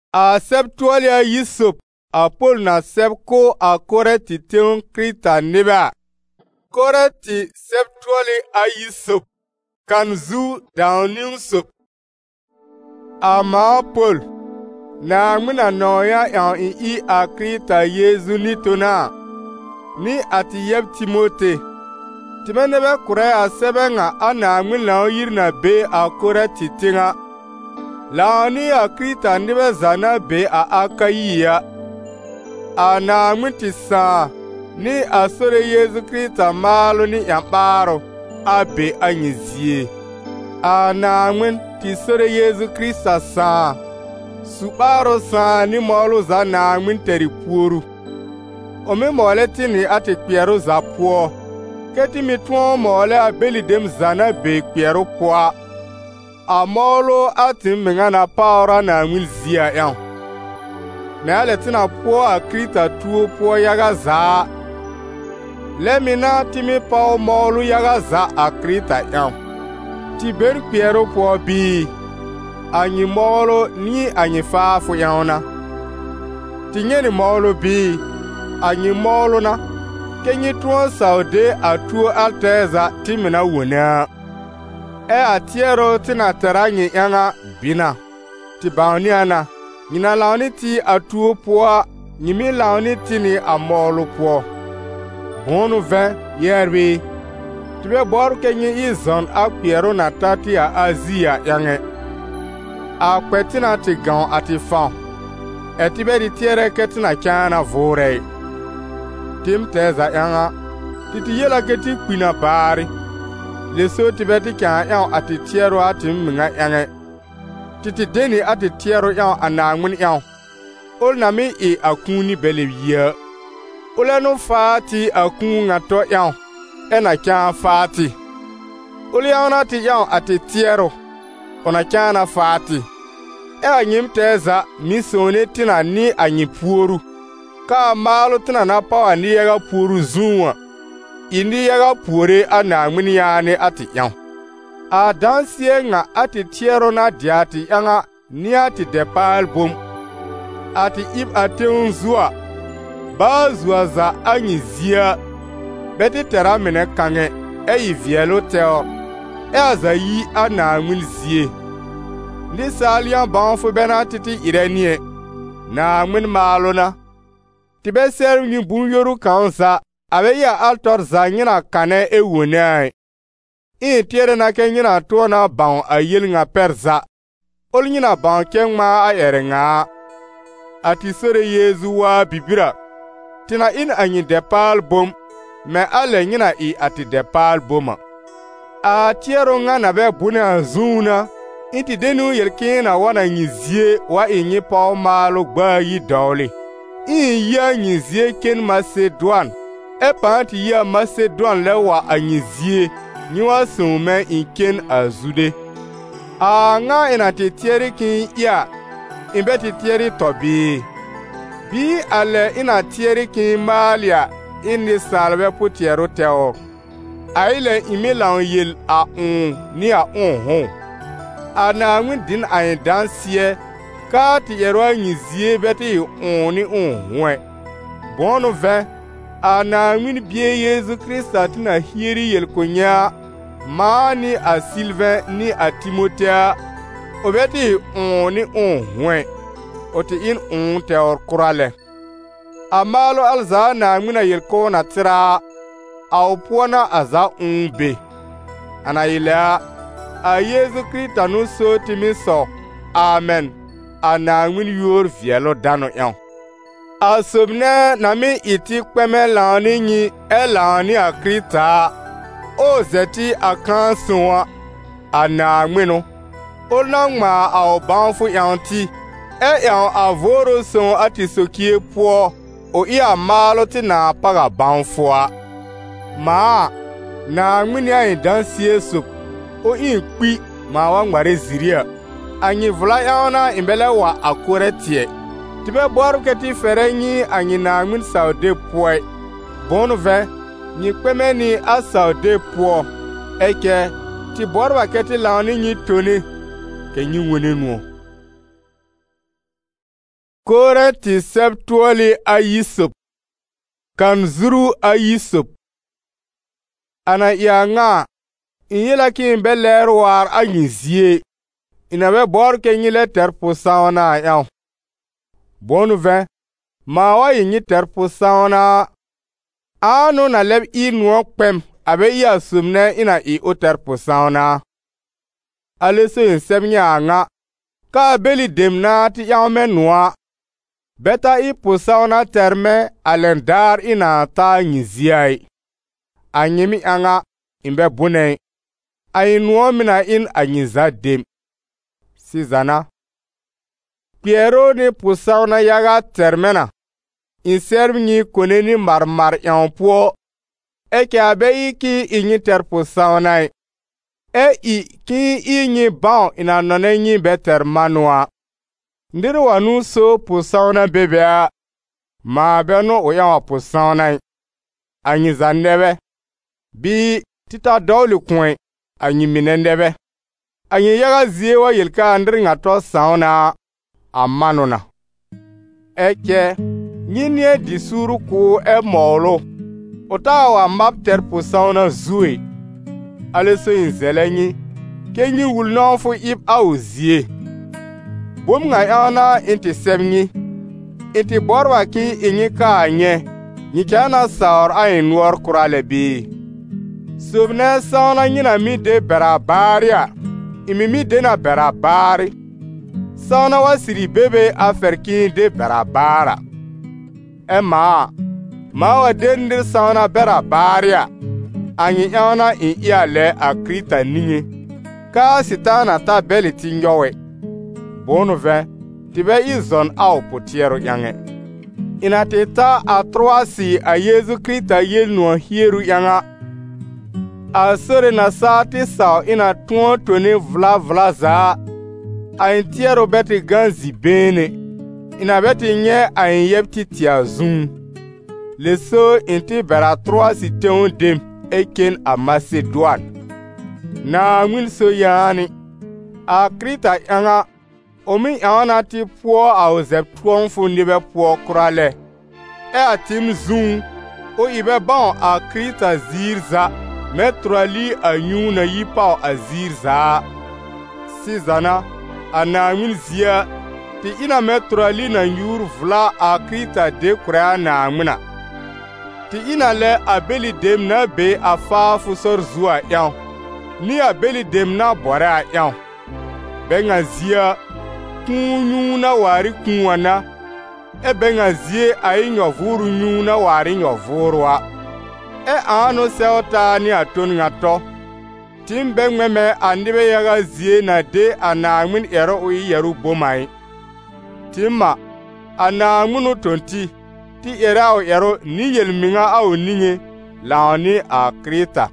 A sɛb tuolia Yusuf a Paul na sɛb ko a kore ti teŋ Krita nebe a. Kore ti sɛb tuoli a Yusuf kan zu dawning sup. A maa Paul na ŋmina nooya yaŋ i a Krita Yesu ni tona ni a ti yɛb Timote. Time nebe kure a sɛbɛ ŋa a na ŋmin lao yiri na be a kore ti teŋa. Lao ni a Krita nebe zana be a Akayiya. A na ŋmin ti sãã ni a sore Yesu Krista maalo ni yãmbaaro a be a nyi zie. A na ŋmin ti sore Yesu Krista sãã su-ɓaaro sãã ni moolu za na ŋmin tɛri puoru. O mi moole ti ni a ti kpeɛru za poɔ, ke ti mi tõɔ moole a beli dem zana be kpeɛru poa. A moolu a ti meŋa na paara na ŋmin zie a yaŋ. Me a le ti na poɔ a Krita tuo poɔ yaga zaa. Le mi na ti mi pao moolu yaga za a Krita yaŋ. Ti ben kpeɛru poɔ bii a nyi moolu ni a nyi faafu yaŋ na. Ti nyeni moolu bii a nyi moolu na, ke nyi tõɔ saude a tuo altɛɛza ti mi na wonaa. A tiɛro ti na tara nyi yaŋa bina. Ti bauni ana, nyi na launi ti a tuo poɔ, nyi mi launi ti ni a moolu poɔ. Bõonu vɛ yɛrbi, ti be bɔr ke nyi i zɔn a kpeɛru na ta ti a Azia yaŋe. A kpɛ ti na ti gão a ti fãu. Ti be di tiɛrɛ ke ti na kyaana voorɛi. Tim tɛɛza yaŋa, ti ti yela ke ti kpina baari. Leso ti be ti kyaa yaŋ a ti tiɛru a ti miŋa yaŋe. Ti ti deni a ti tiɛru yaŋ a na ŋmin yaŋ. Ol na mi i a kũu ni bele yia. Ole nu faa ti a kũu ŋa tɔ yaŋ, na kyaa faa ti. Ol yaŋ na ti yaŋ a ti tiɛru, o na kyaana faa ti. A nyim tɛɛza mi soone ti na ni a nyi puoru. Ka a maalu ti na na pao a ni yaga puoru zuuã. I ni yaga puore a na ŋmin yaane a ti yaŋ. A dansie ŋa a ti tiɛru na dia ti yaŋa ni a ti dɛpaal bom. A ti ib a teŋ zua, baa zuwa za a nyi zia. Be ti tɛra mine kaŋe, yi viɛlu tɛor, a za yi a na ŋmin zie. Ndi saal yaŋ bãnfu bɛna ti ti irɛ nie, na ŋmin maalu na. Ti be sɛr nyi bun-yoru kaŋ za, a be ya altɔr za nyina kanɛ wonai. Tiɛrɛ na ke nyina toɔ na bãu a yel ŋa pɛr za. Ol nyina bãu ke ŋmaa a ɛrɛ ŋaa. A ti sore Yezu waa bibira. Ti na in a nyi dɛpaal bom, mɛ a le nyina i a ti dɛpaal boma. A tiɛru ŋa na bɛ bune a zũu na, ti denu yel kẽena wa na nyi zie wa i nyi pao maalu gbaa yi dɔɔli. Yi a nyi zie ken Maseduan. Pãã ti yi a Maseduan lɛ wa a nyi zie, nyi wa sũu mɛ i ken a zude. A ŋa ina ti tiɛri kin iya, i be ti tiɛri tɔ bii? Bii a lɛ ina tiɛri kin maalia in ni saalbɛ pu tiɛru tɛor. A yi lɛ i mi laŋ yel a ni a hõ. A na ŋmin din a yi dansiɛ, ka ti yɛru a nyi zie bɛ ti i ni hõɛ. Bõonu vɛ, a na ŋmin bie Yesu Krista ti na hieri yel ko nyaa, maa ni a Silvɛn ni a Timotea, o be ti ni hõɛ. O ti in tɛor kura lɛ. A maalu alzaa na ŋmina yel ko na tira, a o poɔ na a za be. A na yelɛ a Yesu Krista nu so ti mi sɔ, Amen, a na ŋmin yoor viɛlu danu yaŋ. A sob nɛ na mi iti kpɛmɛ laŋ ni nyi laŋ ni a Krista, o zɛti a kãã sõa, a na ŋminu. Ol na ŋmaa a o bãnfu yaŋ ti, yaŋ a vooro sõo a ti sokie poɔ, o iya maalu ti na paga bãnfua. Maa, na ŋmin ya i dansie sob, o kpi maa wa ŋmare ziria. A nyi vula yaŋ na i bɛlɛ wa a kore tiɛ. Ti be bɔr ke ti fɛrɛ nyi a nyi na ŋmin saude poɛ. Bõonu vɛ, nyi kpɛmɛ ni a saude poɔ. Kɛ, ti bɔr ba ke ti laŋ ni nyi tone, ke nyi wone nuɔ. Korinti septuoli a Yisop. Kan zuru a Yisop. Ana yanga inyela kin be ler war a nyizie. Ina be bor ke nyile terpo sauna yaw. Bonu ve ma wa yinyi terpo sauna anu na leb I nuo kpem abe iya sumne ina I o terpo sauna. Aleso in sebnya nga ka beli demna ti yawme nuwa. Beta I pusauna terme alendar ina ta nyiziai. Anyimi anga imbe bune. Ainuo mina in anyiza dem. Sizana. Piero ni pusauna yaga termena. Inserv nyi koneni marmar yanpuo. Eke abe iki inyi ter pusaunai. I ki inyi bao ina none nyi beter manua. Ndiri wanu so pusauna bebea. Ma beno uyawa pusaunai. Anyiza nebe. Bi tita dawli kwen. Anyi minendebe. Anyi yaga ziewa yilka andiri ngato sauna. Amanona. Eke. Nyinye disuru ku molo. Otawa map ter pusauna zui. Aleso inzelenyi. Kenyi wulnonfu ip auzie. Bum nga yana inti semnyi. Inti borwa ki inyi ka anye. Nyikana saur ayin nuor kurale bi. Subne sauna nyina mi de berabaria. Imi mi de na berabari. Sauna wasiri bebe aferki de berabara. Ma wa dendir sauna berabaria. Anyi yana in iyale a krita ninye. Ka sitana ta beli tinyowe. Bonu ve, tibe izon au putiero yange. Ina teta a troasi a Yesu Krista yelnuo hieru yanga. A sore na saati sao ina tuon toni vla za. A intiero beti ganzi bene. Ina beti nye a inyepti tia zoom. Leso inti bera troasi teon dem eken a Macedoine. Na ngwilso yani. A Krista yanga. Omi yawana ti puo a ozep tuon fundibe puo kurale. A tim zoom. O ibe bon a Krista zirza. Metrali a nyuna yipao a zirza. Sizana. A na ngwil zia. Ti ina metrali na nyur vla a Krista de kurea na ngwina. Ti ina le a beli dem na be a fa fusor zua yaw. Ni a beli dem na bore a yaw. Benga zia. Nyuna wari kunwana. Benga zie a nyovuru nyuna wari nyovurwa. Ano seota ni aton ngato. Timbe ngweme andibe yaga zie na de anangmin ero ui yeru bomai. Timma anangmunu tonti. Ti erao ero ni yelminga au ninye. Laoni a Krita.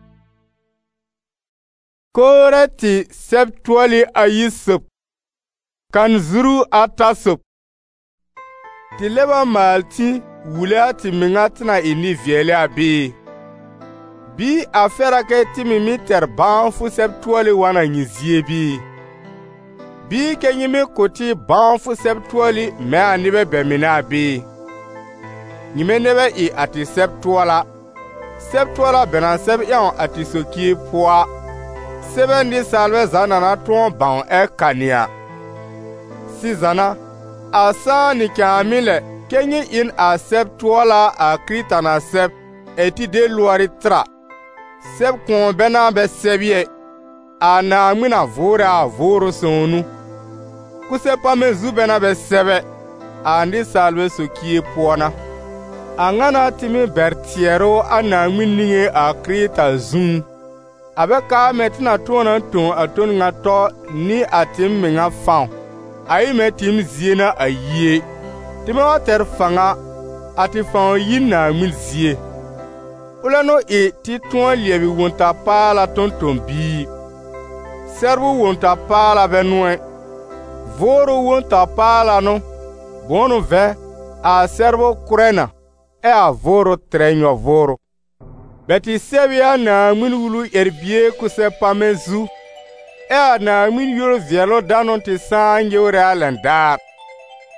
Korinti septuoli a Yisop. Kan zuru atasop. Ti leba malti wule ti mingatina ini viele abi. Bi afera ke ti mimi ter banfu septuoli wana nyizie bi. Bi ke nyimi koti banfu septuoli me anibe bemina abi. Nyime nebe I ati septuola. Septuola benan seb yon ati soki poa. Sebendi salve zanana tuon ban kania. Sizana, asa ni kamile, kenyi in a septuola a Krita na sep, eti de luari tra. Sep kon bena be sebye, a na mina vore a voro sonu. Kusepa mezu bena be sebe, andi salve sokie pona. Angana timi bertiero a na mininge a Krita zun. Abe ka metina tuona ton a ton ngato ni atim minga faun. Ayi me tim zie na ayie. Time wa ter fanga ati fan yin na ngwil zie. Ulano ti tuon liebi wonta pala ton bi. Servo wonta pala benwe. Voro wonta pala no. Bono ve a servo kurena. A voro trenyo voro. Beti sebia na ngwil wulu erbie kuse pamezu. Na min yoro vielo danon ti sanje ore alendar.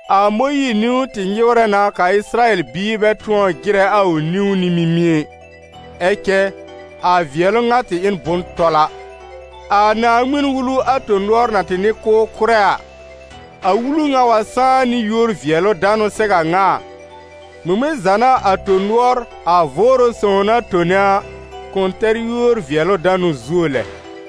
A moyi niu ti nyore na ka Israel bi betuon gire a o niu ni mimie. Eke a vielo ngati in bun tola. A na ngmin wulu atonor na ti ni ko kurea. A wulu nga wasa ni yor vielo dano sega nga. Mume zana atonor a voro sona tonia konter yor vielo dano zule.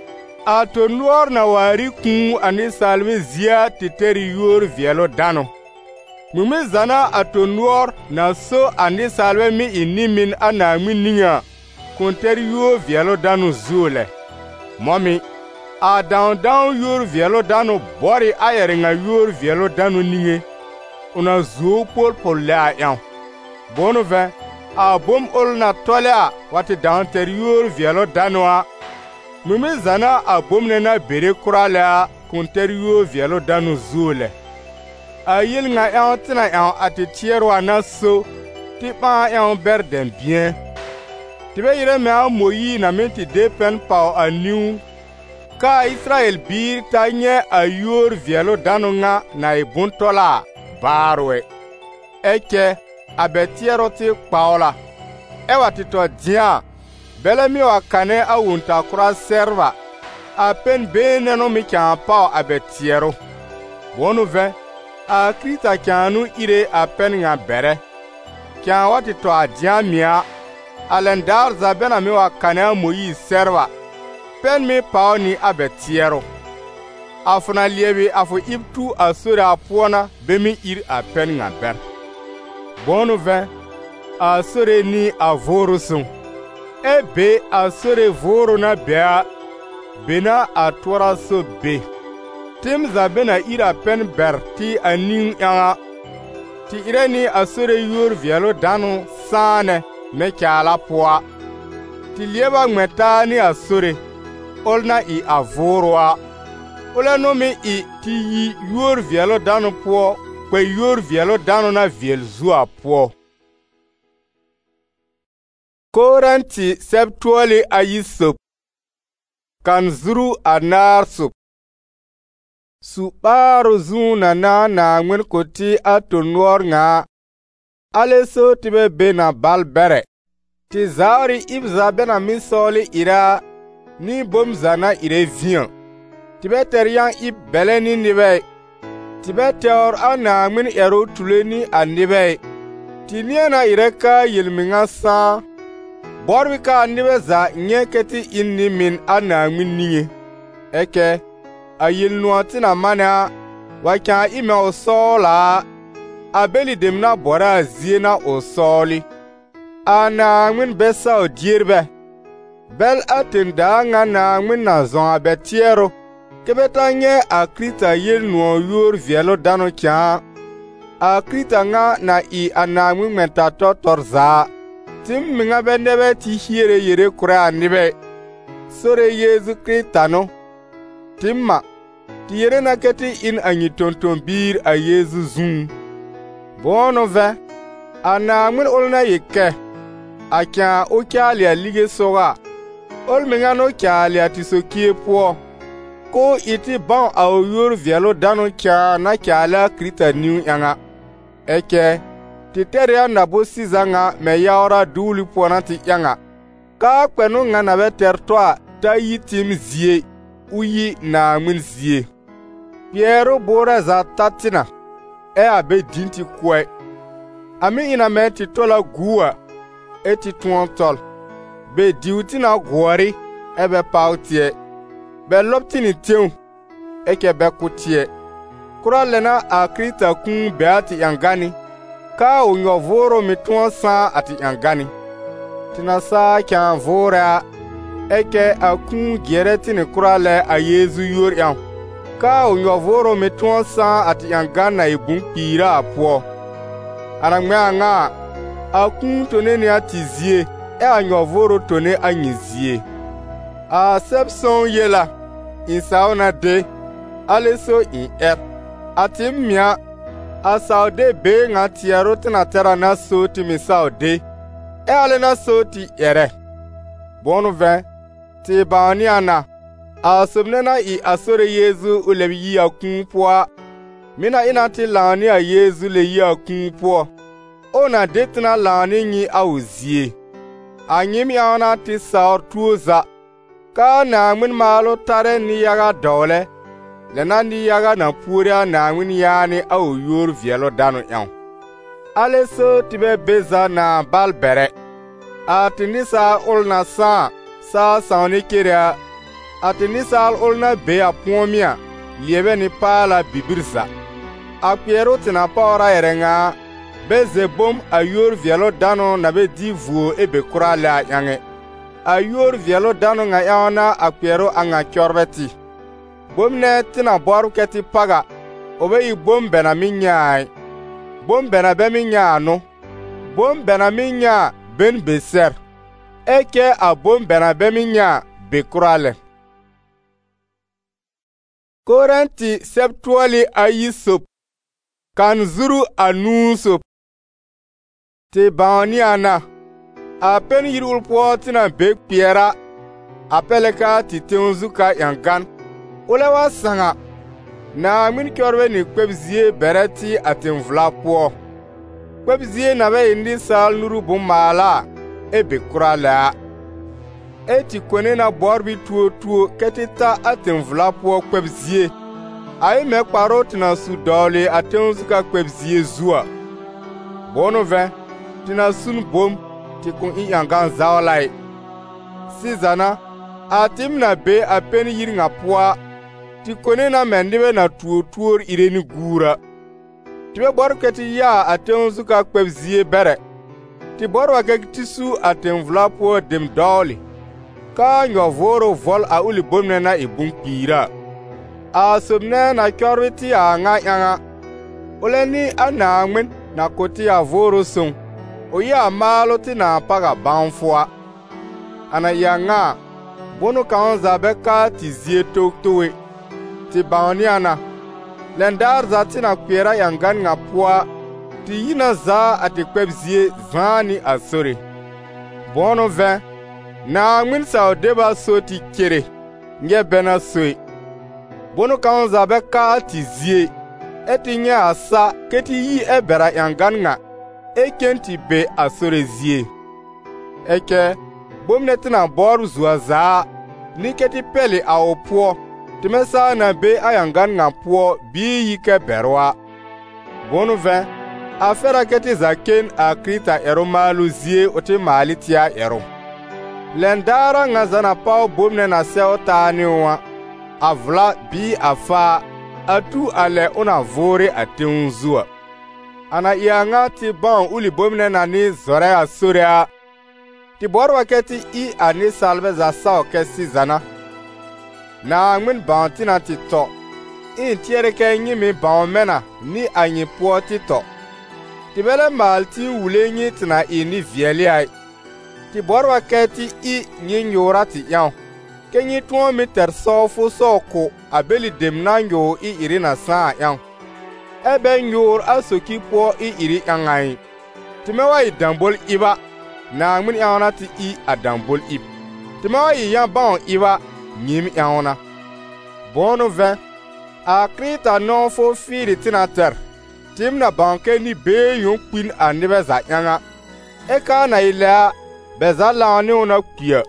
Atonor na wari kun ani salme zia titeri yor vielo dano. Mume zana atonor na so ani salme mi inimin anangmin niya konter yor vielo dano zule. Momi a down yor vielo dano bori ayere nga yor vielo dano ninge. Una zo pol la yan. Bono ve a bom ol na tolea wati down ter yor vielo dano a. Mume zana a bom na bere kuralea konter yor vielo dano zule. A yel nga yan tina yan ati tierwa na so ti pa yan ber den bien. Ti be yire me a moyi na menti depen pa a niu. Ka Israel bir ta nye a yor vielo dano nga na ibuntola barwe. Eke a betiero ti paola. Ewa ti to dia. Bele mi wa kane a wunta kura serva. A pen bene no mi kyan pao a betiero. Wonu ve. A krita kyanu ire a pen nga bere. Kyan wati to a dia mia. Alendar zabena mi wa kane a moyi serva. Pen mi pao ni a betiero. Afuna liewe afu iptu a sore a puona bemi ir a pen nga ber. Bonu ve. A sore ni a voro sun. Ebe a sore voro na bea. Bena a tora so be. Tim zabena ira pen ber ti a ning yanga. Ti ire ni a sore yor vielo dano sane me kyala poa. Ti lieba ngmeta ni a sore. Olna i a voroa. Ola no me i ti yi yor vielo dano po. Kwe yor vielo dano na viel zua po. Koranti septuali ayisop. Kan zuru anar sup. Suparo zuna na ngwen koti atonor nga. Ale so tibe bena balbere. Ti zauri ibza bena misoli ira. Ni bom zana ire vian. Tibe terian ib bele ni nibe. Tibe teor ana ngwen ero tule ni anibe. Ti niena ire ka yilminga sa. Borwi ka nibe za nye keti inni min ana ngwen niye. Eke. A yil nuati na mana. Wakan ime o sola. A beli demna bora zie na o soli. Ana ngwen besa o dirbe. Bel atenda nga na ngwen na zon a betiero. Kebeta nye a krita yil nuo yor vielo dano kyan. A krita nga na i ana ngwen menta torza. Tim minga bendebe ti hiere yere kure anibe. Sore Yezu krita no. Timma, ti yere na keti in anyi tonton bir a Yezu zun. Bono ve, ana ngwen olna yeke. A kyan o kyali a lige soga. Ol minga no kyali a tisokie po. Ko iti ban a o yor vielo dano kya na kyali a krita niu yanga. Eke, ti teria na bo sizanga me yaora duli po na ti yanga. Ka kwenu nga na be tertoa ta yi tim zie. Uyi na ngmin zie. Piero bora za tatina. Abe dinti kwe. Ami ina me ti tola gua. Ti tuon tol. Be diuti na gwari. Ebe pautie. Be lopti ni teun. Eke be kutie. Kura lena a krita kun be ati yangani. Ka unyo voro mi tuon san ati yangani. Tina sa kyan vora. Eke a kun gereti ni kurale a Yezu yor yan. Ka unyo voro me tuon san ati yangana ibun pira apuo. Arangme anga a kun tone ni ati zie. A nyo voro tone a nyizie. A sepson yela. Insaona de. Aleso in ati mia. A saude be nga tiaro tina tera na so ti mi saude. Ale na so ti ere. Bonu ven. Ti baani ana. A subnena i asore Yezu ulebi yi akun poa. mina ina ti laani a Yesu le yi a kũu poɔ. O na de tena laani nyi a o zie. A nyim yaona ti saor tuo za. Ka Naawmin maalo tare ni yaga dɔɔlɛ. Le na ni yaga na puori a Naawmin yaani a o yoor viɛlo dano yaŋ. Ale so ti be be za na bal bɛrɛ. A ti nisaal ol na sãã saa sãoni kerea. A ti nisaal ol na be a põomia liebe ni paala bibir za. A kpeɛro ti na paora yɛrɛŋa be ze bom a yoor viɛlo dano na be di vuo e be kura le a yaŋe. A yoor viɛlo dano ŋa yaona a kpeɛro a ŋa kyɔrbɛ ti. Bom ne ti na bɔrb kɛ ti paga, o be yi bom bɛna mi nyaai. Bom bɛna bɛ mi nyaa no. Bom bɛna mi nyaa ben be sɛr. E kɛ a bom bɛna bɛ mi nyaa be kura le. Korinti sɛbtuoli ayi sop. Kan zuru a nuu sop. Ti bãoni ana. A pen yirul poɔ ti na be kpeɛra. A pɛlɛ ka ti teŋ zu ka yaŋ gan. O le wa sãŋa. Naawmin kyɔrbɛ ni kpɛb zie bɛrɛ ti a teŋ vela poɔ. Kpɛb zie na bɛ e ninsaal nuru bommaala e be kura lɛ a. E ti kone na bɔrbi tuo kɛ ti ta a teŋ vela poɔ kpɛb zie. A yi mɛ kparo ti na su dɔɔle a teŋ zu ka kpɛb zie zuwa. Bɔno vɛ, ti na sun bom ti kun i yaŋ gan zaolai. Sizana, a tim na be a pen yiri ŋa poa. Ti kone na mɛ nibɛ na tuor ire ni guura. Ti be bɔr kɛ ti yaa a teŋ zu ka kpɛb zie bɛrɛ. Ti bɔr wa kɛ ti su a teŋ vela poɔ dem dɔɔle. Ka nyɔvooro vɔl a uli bomne na e bonkpiira. A sobnɛ na kyɔrbi ti a ŋa yaŋa. Ole ni a Naawmin na ko ti a vooro soŋ. O yi a maalo ti na paga bãnfoa. Ana ya ŋa, bonu kaŋ za bɛ ka ti zie togtoe. Ti bãoni ana. Lɛndaar za ti na kpeɛra yaŋ gan ŋa poa. Ti yi na zaa a ti kpɛb zie zãã ni a sore. Bɔno vɛ, Naawmin sao deba so ti kere, nyɛ bɛna soe. Bonu kaŋ za bɛ ka ti zie. E ti nyɛ a sa ke ti yi e bɛra yaŋ gan ŋa. E ken ti be a sore zie. E kɛ, bomne ti na bɔrb zuwa zaa, ni ke ti pɛli a o poɔ. Ti me saa na be a yaŋ gan ŋa poɔ bii yi kɛ bɛrwa. Bonu vɛ, a fɛra ke ti za ken a Krita ɛro maalu zie o ti maali ti a ɛro. Lɛndaara ŋa za na pao bomne na sɛo taa ne wã. A vela bii a faa, a tu a lɛ o na voore a teŋ zuwa. A na i a ŋa ti bão uli bomne na ni zɔrɛ a sore a. Ti bɔr wa kɛ ti i a ninsalbɛ za sao kɛ sizana. Naawmin bão ti na ti tɔ. In tiɛri kɛ nyi mi bão mɛna ni a nyi poɔ ti tɔ. Ti bɛ lɛ maal ti wule nyi ti na i ni viɛli ai. Ti bɔr wa kɛ ti i nyi nyoora ti yaŋ. Kɛ nyi tõo mi tɛr sɔɔ fo sɔɔ ko a beli dem na nyoo i iri na sãã yaŋ. E bɛ nyoor a soki poɔ i iri yaŋai. Ti mɛ wa i dãmbol iba. Naawmin yaona ti i a dãmbol ib. Ti mɛ wa i yã bão iba. Nyim yaona. Bɔno vɛ, a Krita nɔɔ fo fiiri ti na tɛr. Tim na bão kɛ ni bee yõ kpin a nibɛ za yaŋa. E ka na i lɛ a, bɛ za laŋ ne o na kpia.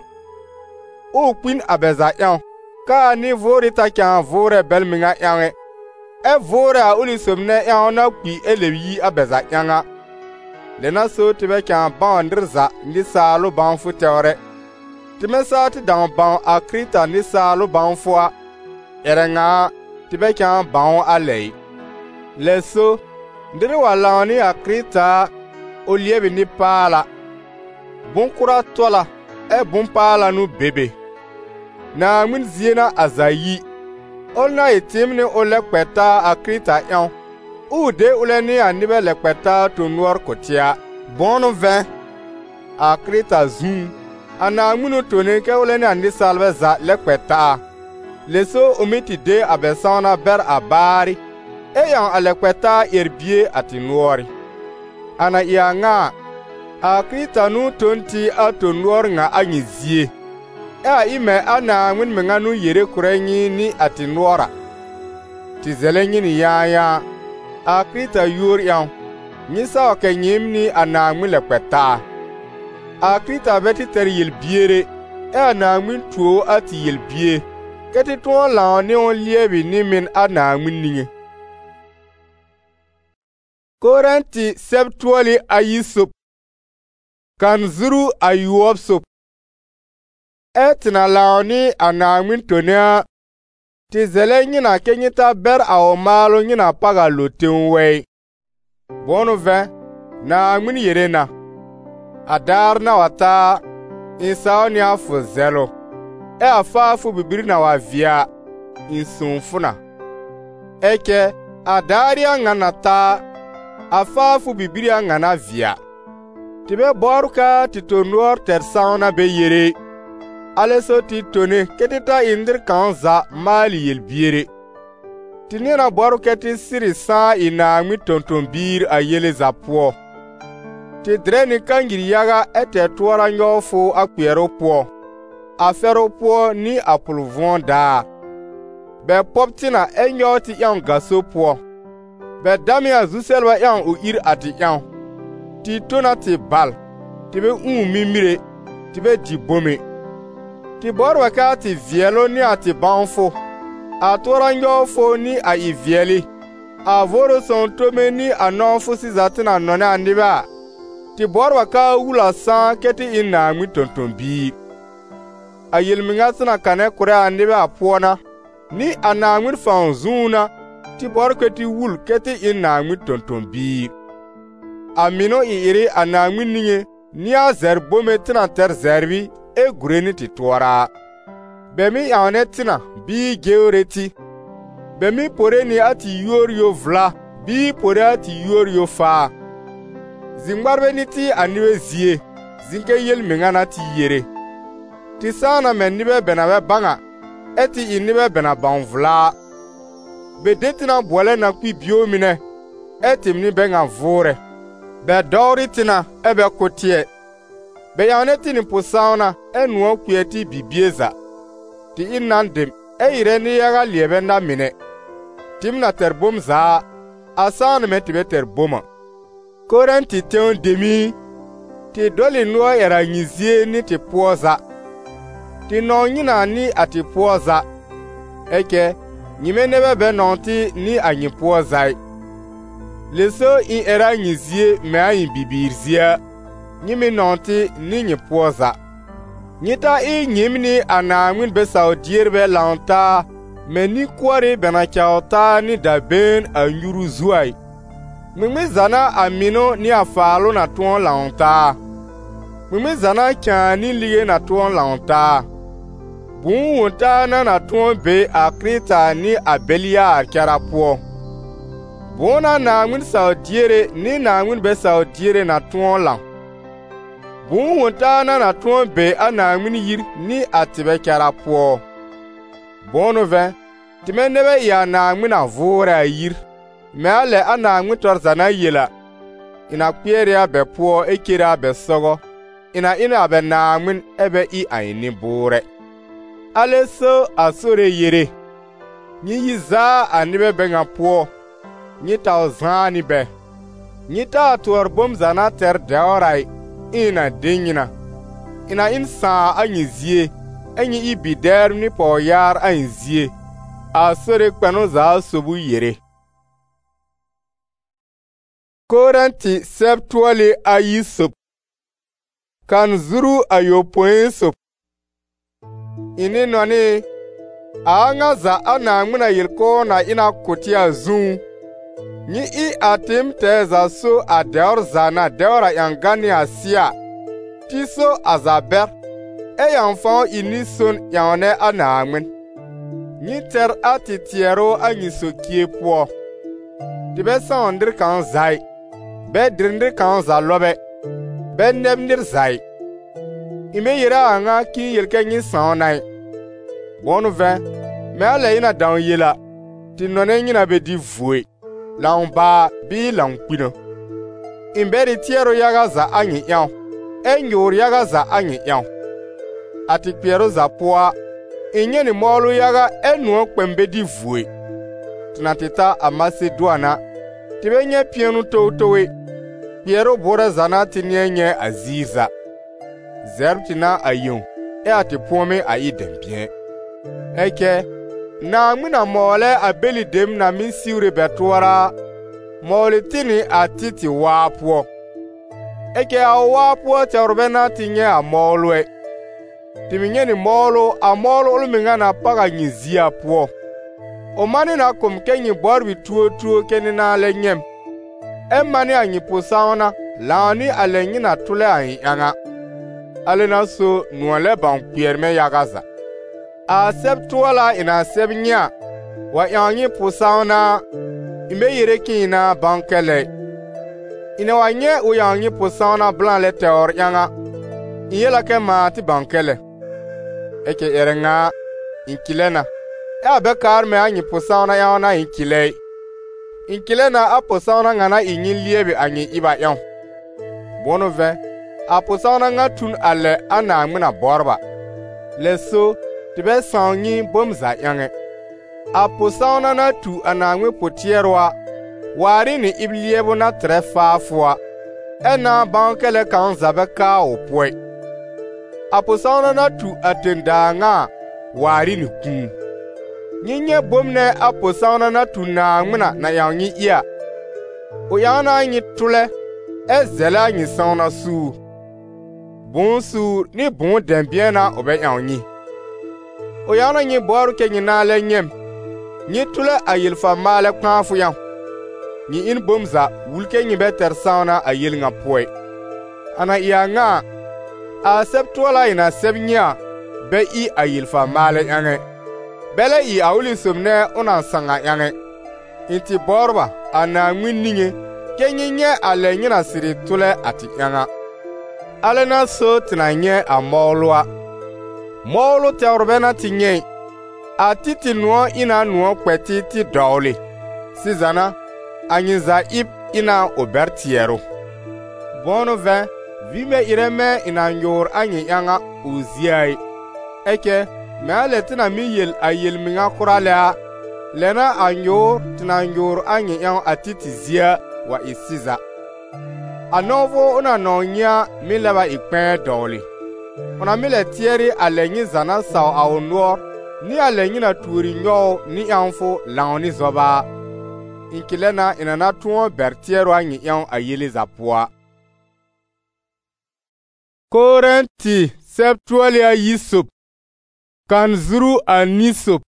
O kpin a bɛ za yaŋ. Ka ni voori ta kyaŋ voorɛ bɛl miŋa yaŋe. E voore a uli sobnɛ yaŋ na kpi e leb yi a bɛ za yaŋa. Le na so ti bɛ kyaŋ bão ndir za nisaalu bãnfo tɛoorɛ. Ti me saa ti dãng bão a Krita nisaalu bãnfoa. Ɛrɛ ŋa ti bɛ kyaŋ bão a lɛi. Lɛ so, ndir wa laŋ ni a Krita o liebi ni paala. Bonkura tɔla e bompaala nu bebe. Naawmin zie na a za yi. Ol na i tim ni o lɛ kpɛtaa a Krita yaŋ. U de o lɛ ni a nibɛ lɛ kpɛtaa to noɔr kotia. Bɔno vɛ, a Krita zũu. A Naawminu tone kɛ o lɛ ni a ninsalbɛ za lɛ kpɛtaa. Le so o mi ti de a bɛ sãona bɛr a baari. E yaŋ a lɛ kpɛtaa erbie a ti noɔre. A na i a ŋa, a Krita nu ton ti a to noɔr ŋa a nyi zie. E a i mɛ a Naawmin meŋa nu yere kurɛ nyi ni a ti noɔra. Ti zɛlɛ nyini yãã yãã, a Krista yuor yang, ni sao ke nyim ni anangmin le kweta. A Krista beti ter yelbiere, anangmin tuo ati yelbie, keti tuon la ni on liebi ni min anangmin ninge. Korinti sebtuoli ayisop, kan zuru ayuop sop. Etina laoni anangmin tonia, ti zele nyina kenyita ber awo malo nyina paga loten wei. Bonu ve, na angmin yerena. Adar na wata, insao ni afu zelo. Afafu bibiri na wavia, insunfuna. Eke, adari angana ta, afafu bibiri angana via. Tibe boruka titonuor tersauna be yere. Aleso titone ketita indir kanza mali yelbiere. Tinina boruka ti siri sa inangmi tontombir a yele zapuo. Ti dreni kangiri yaga ete tuara nyofu akwiero puo. Afero puo ni apuluvon da. Be poptina enyo ti yang gaso puo. Be dami a zuselwa yang uir ati yang. Ti tona ti bal. Ti be mimire. Ti be dibome. Ti borwa ka ti vielo ni ati banfo. A tuara nyofu ni a i vieli. A voro son tome ni a nonfo si zatina none andiba. Ti borwa ka wula san keti ina ngwi tontombi. A yelminga sina kane kure andibe a puona. Ni anangwin fan zuna. Ti borwa ti wul keti ina ngwi tontombi. A mino i iri anangwin ninge. Ni a zerbome tina ter zerbi. E gureni ti tuara. Bemi yaone tina bi georeti. Bemi pore ni ati yor yo vla. Bi pore ati yor yo fa. Zingbarbe ni ti aniwe zie. Zinke yelminga na ti yere. Ti sana men nibe benabe banga. Eti inibe benaban vla. Be detina bwale na kui bio mine. Eti mni benga vore. Be dori tina ebe kotie. Be yaone tini posauna enuo kuyeti bibieza. Ti inandim ireni yaga liebenda mine. Timna terbom za. Asana me tibe terboma. Korinti teon demi. Ti doli nuo era nyizie ni ti puoza. Ti non nyina ni ati puoza. Eke, nyime nebe be nonti ni anyi puozai. Leso in era nyizie me ayin bibirzia. Nyime nonti ni nyi puoza. Nyita nyimni anangwin be saudier be lanta. Me ni kwari bena chaota ni daben anyuru zuai. Mimi zana amino ni afalo na tuon lanta. Mimi zana kyani liye na tuon lanta. Bun wunta na tuon be a Krista ni abelia karapuo. Bona na ngwin saudiere ni na ngwin be saudiere na tuon lang. Bun wunta na tuon be a na ngwin yir ni atibe karapuo. Bono ve, time nebe ya na ngwin avora yir. Me ale ana ngwitor zana yela. Ina kweria be puo ekira be sogo. Ina be na ngwin ebe I aini bure. Ale so asore yere. Nyi yiza anibe benga puo. Nyi ta zani be. Nyi ta tuor bom zana ter deorai. Ina dingina. Ina insa anyizie. Enyi ibider ni po yar anyizie. Asore kwano za sobu yere. Korinti sebtuoli ayisop. Kan zuru ayopoin sop. Ini noni. Anga za anangmina yilko na ina kutia zun. Ni I atim te za so a deor zana deora yangani asia. Tiso azaber. E yanfan ini son yane anangmin. Ni ter ati tiero anyiso kie po. Tibe sandir kan zai. Be drindir kan za lobe. Be nebnir zai. Ime yira anga ki yelke nyi saunai. Bonu ve. Me ale ina down yela. Ti none nyina be di vue. Laun ba bi laun pino. Imberi tiero yaga za anyi yaw. Enyor yaga za anyi yaw. Ati piero za poa. Inye ni molu yaga enuo kwembe di vue. Tunatita a Macedoana. tibe nye pienu towe, piero bora zana tinye nye aziza. Zertina ayung, ati pome ayi dembien. Eke, na ngwina mole abeli dem na minsiure betuara, mole tini atiti wapuo. Eke a wapuo teorbena tinye a molwe. Timinye ni molo a molo uluminga na paga nyizia puo. Omani na kumkenyi borbi tuo keni na lenyem. Emani a nyipusaona, laani alenyi na tule a yanga. Alena so nuole bankpierme yagaza. A seb tuola ina seb nya, wa yanyi pusaona, ime yireki ina bankele. Ina wa nye u yanyi pusaona blan le teor yanga, inyela ke maati bankele. Eke erenga, inkilena. Ya bekar me anyi pusaona yaona inkilei. Inkilena a pusaona ngana inyi liebe anyi iba yang. Bono ve, a pusaona nga tun ale ana ngina borba. Leso, tibe sangi bomza yange. A pusaona na tu ana ngwe potierwa, wari ni ibliebo na trefa fwa. Ena bankele kan zabeka opwe. A pusaona na tu atenda nga, wari ni kun. Nyinye bomne a pusaona na tu na ngina na yangi iya. Uyana nyi tule, ezela nyi sauna su. Bon su ni bon dembien na obe yangi. Uyana nyi boru ke nyi na le nyem. Nyi tule a yilfa male kwanfu yang. Nyi in bomza wulke nyi beter sauna a yil nga poe. Ana iya nga, a seb tuola ina seb nya, be I a yilfa male yange. Bele I a uli sumne unan sanga yange. Inti borba ana ngwininge, kenyi nye ale nyina siri tule ati yanga. Ale na so tina nye a molua. Molu teorbena ti nye. A titi nuo ina nuo kweti ti dawli. Sizana, anyiza ip ina obertiero. Bono ve, vime ireme ina nyor anyi yanga uziai. Eke, me ale tina mi yel a yel minga kuralea. Lena a nyor tina nyor anyi yang atiti zia wa isiza. A novo una nonya mi leba ikpen dawli. Ona mi le tieri alenyi zana sao a onor, ni alenyi na tuuri nyo ni yanfo laoni zoba. Inkilena inana tuon bertiero anyi yang a yeli zapua. Korenti septualia yisup. Kanzuru a nisup.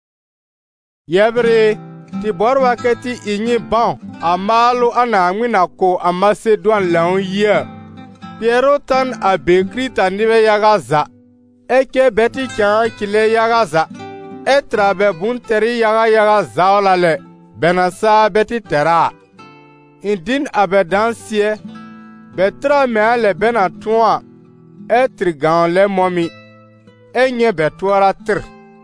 Yebre, ti borwa keti inyi ban, a malu ana ngwina ko a Macedon leon ye. Piero tan a bekrita nibe yagaza. Eke beti kyan kile yagaza. Etra be bunteri yaga zaolale. Benasa beti tera. Indin abedansie. Betra meale benatua. Etri gan le momi. Enye betuara tir.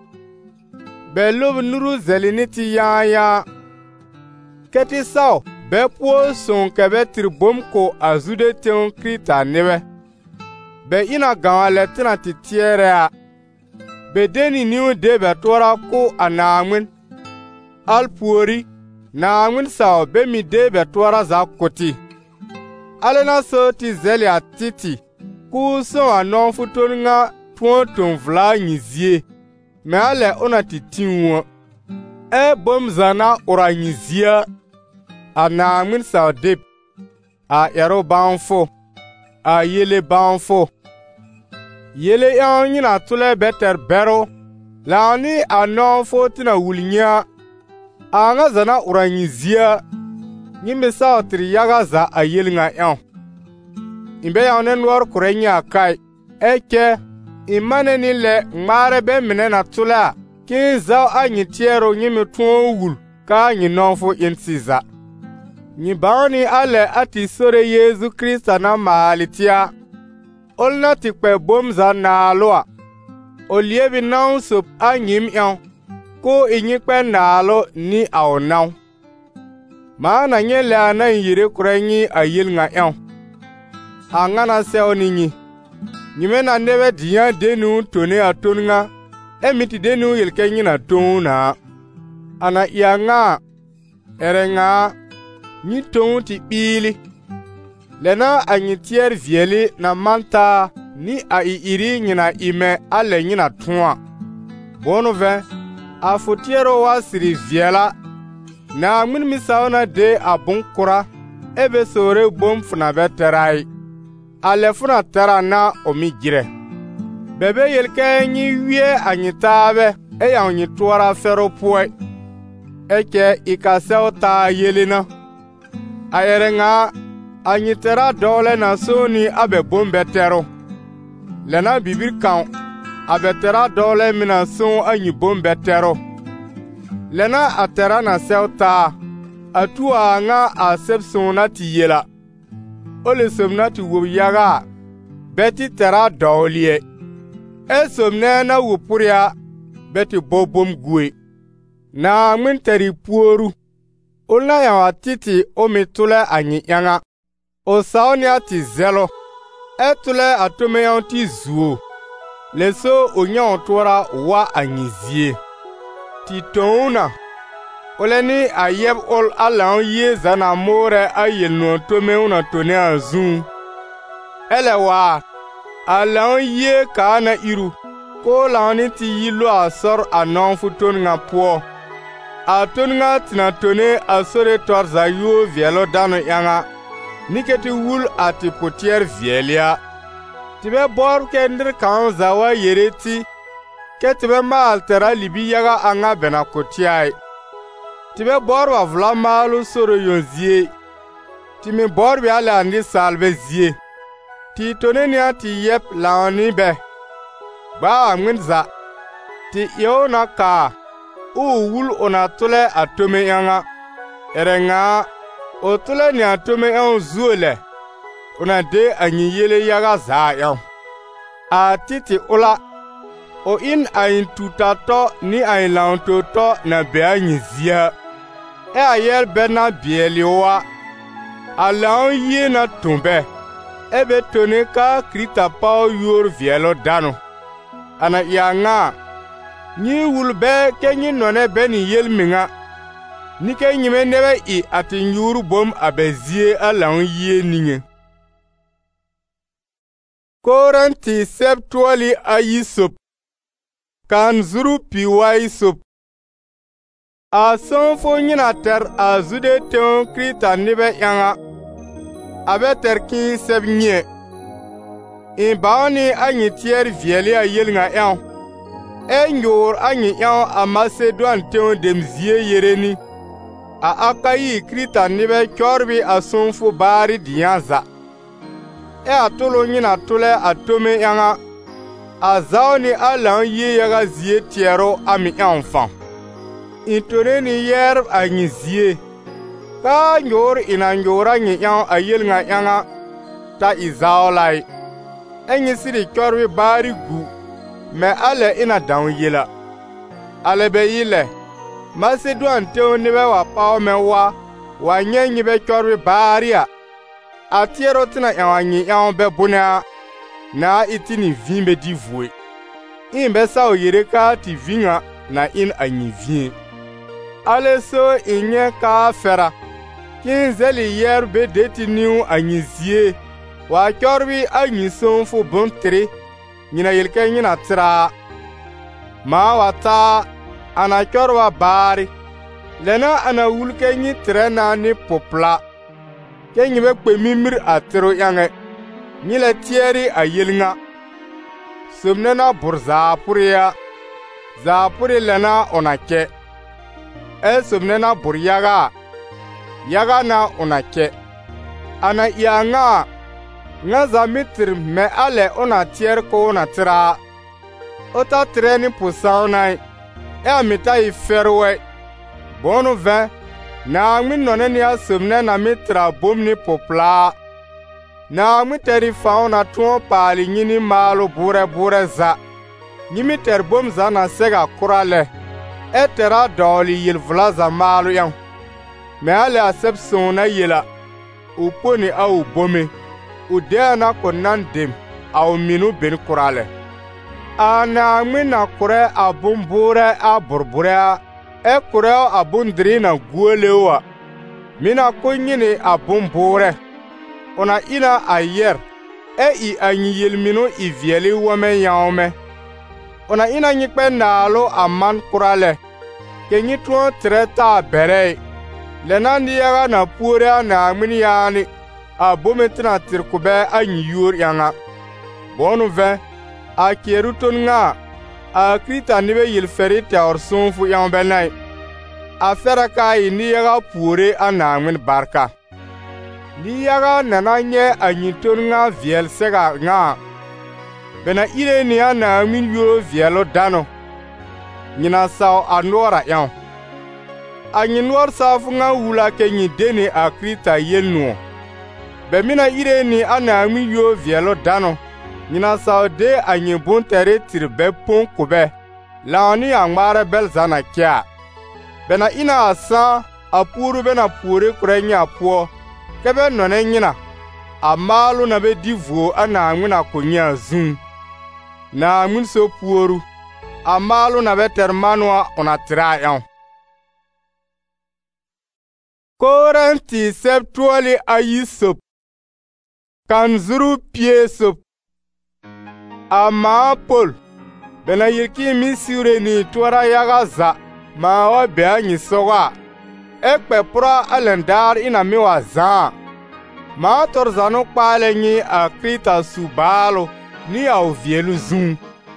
Belub nuru zeliniti ya. Keti sao. Bepo son kebe tribom ko azude teon krita nebe. Be ina ganwale tina titiere a. Be deni niu de betuara ko anangwin. Alpuori, nangwin sao be mi de betuara za koti. Alena so ti zeli a titi. Ku son anon futon nga tuon ton vla nyizie. Me ale ona titinwa. E bom zana ora nyizia. A nangwin sao dip. A ero banfo. A yele banfo. Yele yang nyina tule beter bero. Laani a non fo tina wulinya. A nga zana ora nyizia. Nyimbe sao tri yaga za a yele nga yang. Imbe yang nenwar kurenya kai. Eke. Imane nile ngmare be mene na tula. Kin zao a nyitiero nyime tuon wul. Ka nyi non fo insiza. Nyibani ale ati sore Yesu Krista na maalitia. Olna tikpe bomza na aloa. Oliebi naun sup a nyim yon. Ko inyikpe na alo ni aonaun. Maana nye le ana yire kurenyi a yil nga yon. Angana seo ninyi. Nyime na nebe diyan denu tone a ton nga. Emiti denu yilke nyina ton na. Ana iya nga. Ere nga. ni tong ti ɓiili. Lena a nyi tier vieli na manta ni a iri nyina ime ale nyina tuwa. Bonu ven, a futiero wa siri viela. Na ngmin misauna de a bunkura, ebe sore bom funa be terai. Ale funa tera na omi gire. Bebe yelke nyi wie a nyi taabe, e ya nyi tuara fero pue. Eke ikaseo ta yelina. Ayere nga, a nyi tera dole na soni abe bom be tero. Lena bibir kan, abe tera dole mina son a nyi bom be tero. Lena a tera na seo ta, a tuwa nga a sep son na ti yela. Ole som na ti wub yaga, beti tera dolie. E som ne na wupuria, beti bobom gwe. Na ngmin teri puoru. Ulna ya wa titi omi tule anyi yanga. O saonia ti zelo. E tule atome yon ti zuo. Leso onyan tuara wa anyi zie. Ti touna. Oleni a yeb ol alan ye zana more a yelno tome una tone azun. Ele wa. Alan ye ka na iru. Ko lani ti yilo asor anon futon nga po. A ton nga tina tone asore torza yo vielo dano yanga. Niketi wul ati potier vielia. Tibe bor kendir kan zawa yereti. Ke tibe ma altera libi yaga anga bena kotiai. Tibe bor wa vla malu soro yonzie. Timi bor bi ale andi salve zie. Ti tone ni ati yep laoni be. Ba ngwinza. Ti yo na ka. Wul ona tule atome yanga. Erenga. O tule ni atome yang zuole. Ona de anyi yele yaga za yang. A titi ula. O in ayin tutato ni ayin lantoto na be anyi zia. E a yel bena bieliwa. A lan ye na tumbe. Ebe tone ka krita pao yor vielo dano. Ana yanga. Ni wulbe ke nyi none be ni yel minga. Ni ke nyime nebe I ati nyuru bom abezie alan ye ninge. Koranti septuali ayisop. Kan zuru piwa isop. A sonfo nyina ter a zude teon krita nibe yanga. Abe ter kin sep nye. In baoni anyi tier vieli a yel nga yang. E nyor anyi yang a Macedon teon demzie yereni. A akayi krita nibe korbi a sonfo bari diyanza. E a tolo nyina tole a tome yanga. A zaoni a lan ye yaga zie tiero ami enfant. Intone ni yer a nyi zie. Ka nyor ina nyora nyi yang a yel nga yanga. Ta izaolai. E nyi siri korbi bari gu. Me ale ina down yela. Ale be yile. Macedon teo nibe wa pao me wa nye nyibe korbi baria. A tiero tina yawanyi yang be bunia. Na itini vimbe divwe. Imbe sao yereka ti vinga na in anyi vien. Ale so inye ka fera. Kin zeli yer be deti niu anyi zie. Wa korbi anyi sonfu buntre. Nyina yelke nyina tira. Ma wata ana korwa bari. Lena ana wulke nyi tire na ni popla. Ke nyibe kwe mimir atiro yange. Nyile tieri a yelnga. Sumne na bur zaapuria. Zaapuri lena onake. E sumne na bur yaga. Yaga na onake. Ana yanga. Nga zamitir me ale ona tier ko na tira. Ota treni pusaunai. E amita I ferwe. Bonu ven. Na angmin none ni a sumne na mitra bomni popla. Na angmiteri fauna tuon pali nyini malu bure za. Nyimi ter bom za na sega kurale. E tera doli yil vlaza malu yang. Me ale asep sona yela. Uponi au bome. Udena konan dem. Au minu ben kurale. Ana angmina kure abumbure a burbure. E kure abundri na guelewa. mina kunyini a bumbure, ona ina a yer, i anyi yelminu i vieli wame yaume. Ona ina nyikpe nalo a man kurale, ke nyituon treta berei, lena ndiyaga na pure na mini yani, a bometina tirkube a nyiyur yanga. Bonu ve, a kieruton nga, a Krita nibe yilferi te orsunfu yang benai. A feraka i niyaga pure a na min barka. Niyaga nana nye a nyiton nga viel sega nga. Bena ire ni a na min yuro vielo dano. Nyina sao a nora yang. A nyinwar safu nga wula ke nyi deni a Krita yel nuo. Be mina ire ni a na min yuro vielo dano. Nyina sao de a nyi buntere tirbe pon kube. Laani a ngmare belzana kia. Bena ina asa a puru bena pure kure nya po. Kebe none nyina. A malu na be divu a na ngwina kunya zun. Na ngwin so puru. A malu na be termanwa ona tira yon. Korinti septuali a yisop. Kanzuru pie sop. A ma Paul. Bena yirki misure ni tuara yaga za. Ma wa bea nyisoga. Ekpe pura alendar ina miwa zan. Ma torzano kpale nyi a Krita subalo ni a uvielu zun.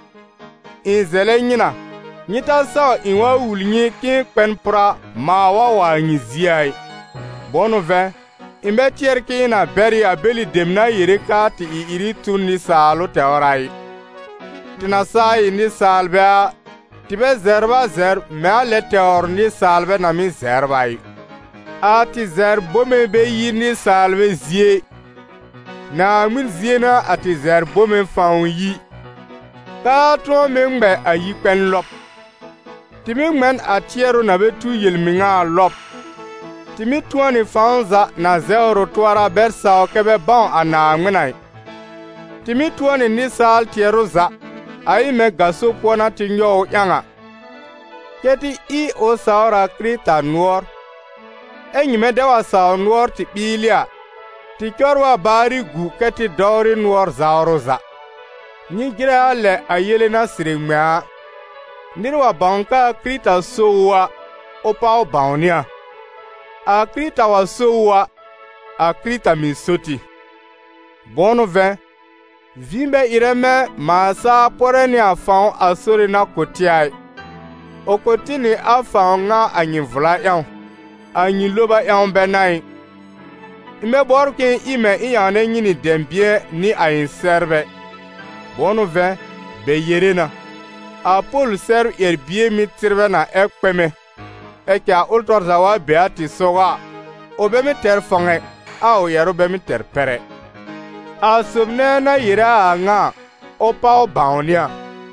Inzele nyina. Nyita sao inwa ulinyi kin kpen pura ma wa nyi ziyai. Bonu ve. Imbe tierki ina beri a beli demna yirika ti iri tun ni salo te orai. Tina sai ni salbea. Tibe zerba zer mea le teor ni salve na mi zerbai. A ti zer bome be yi ni salve zie. Na min zie na a ti zer bome faun yi. Ka tuo mingbe a yi pen lop. Ti mingmen a tieru na be tu yelminga lop. Ti mi tuo ni faun za na zeoro tuara bersa o kebe bon a na ngmenai. Ti mi tuo ni sal tieru za. Ai me gaso pona tinyo yanga. Keti I o saora Krita nuor. Enyi me dewa sao nuor ti bilia. Ti kyorwa bari gu keti dori nuor zaoroza. Nyi gira le ayele na sirimea. Nirwa banka Krita sowa. Opa o baunia. A Krita wa sowa. A Krita misoti. Bono ven. Vimbe ireme masa poreni afan asori na kotiai. Okotini afan nga anyivula yang. Anyiloba yang benai. Ime borkin ime iyane nyini dembie ni ayin serbe. Bonu ve be yerena. A Paul ser erbie mi tirbe na ekpeme. Eke a ultor zawa beati soga. Obe mi ter fange. A o yeru be mi ter pere. A subne na yira nga opa o baunia.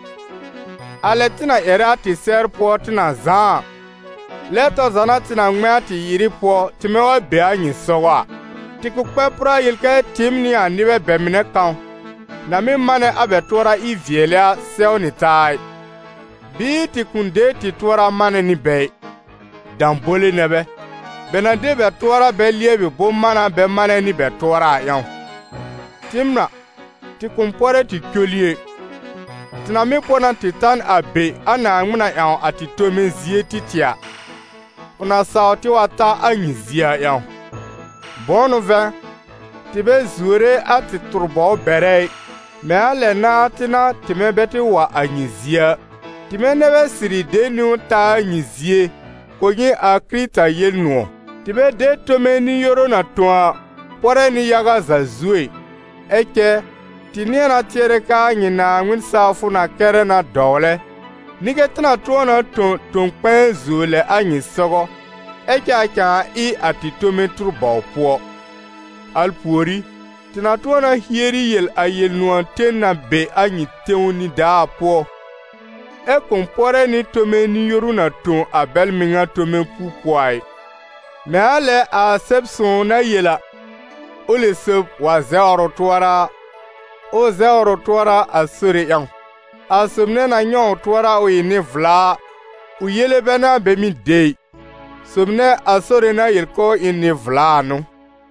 Aletina era ti ser po tina zan. Leto zana tina ngmea ti yiri po timewa bea nyi sowa. Ti kukpe pura yilke timni a niwe bemine kan. Na mi mane abe tora I vielia seo ni tai. Bi ti kunde ti tora mane ni bei. Dambole nebe. Benade be tora be liebi bo mana be mane ni be tora yang. Timna, ti kumpore ti kyolie. Tina mi pona ti tan abe ana angmuna yang ati tome zie titia. Una sao ti wata anyi zia yang. Bonu ve, ti be zure ati turbo berei. Me ale na tina ti me beti wa anyi zia. Ti me nebe siri denu ta anyi zie. Konyi a Krita yel nuo. Ti be de tome ni yoro na toa. Pore ni yaga za zue. Eke, ti niena tiere ka nyina ngwin safu na kere na dole. Nige tina tuo na ton pen zule anyi sogo. Eke aka I ati tome turbo po. Alpuori, tina tuo na hieri yel ayel nuan ten na be anyi teuni da po. E kumpore ni tome ni yoru na ton abel minga tome pupuai. Me ale a sepson na yela. Ole sub wa zeoro tuara. O zeoro tuara asuri yang. Asumne na nyon tuara o ini vla. U yele bena be mi dey. Subne asore na yelko inni vlanu.